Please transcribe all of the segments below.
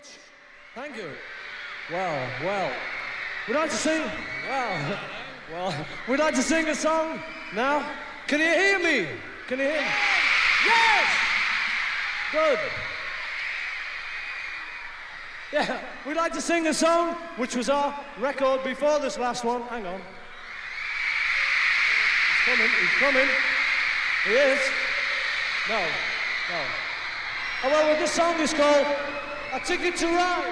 Thank you. Well. We'd like to sing. We'd like to sing a song now. Can you hear me? Can you hear me? Yes! Good. Yeah, we'd like to sing a song which was our record before this last one. Hang on. He's coming. He is. No. Oh, well, this song is called A Ticket to Ride.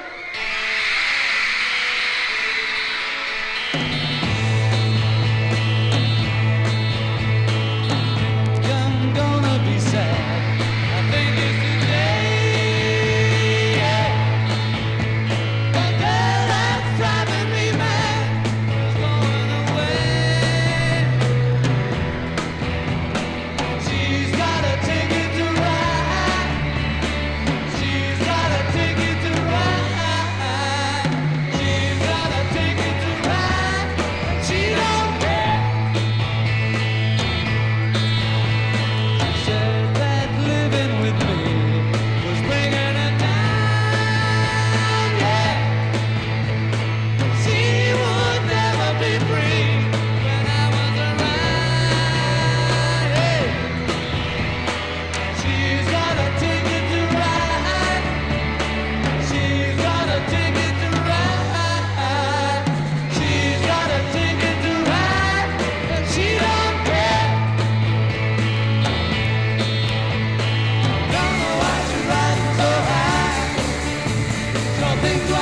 I'm gonna be sad. I think it's today. The girl that's driving me mad is going away. She's got a ticket to ride. She's got a ticket to ride. She's got a ticket to ride. And she don't care. She said that living with me was bringing her down, yeah. She would never be free when I was around, hey. She's got a ticket to ride. She's got a ticket to ride. She's got a ticket to ride, and she don't care. Don't know why she's riding so high. Something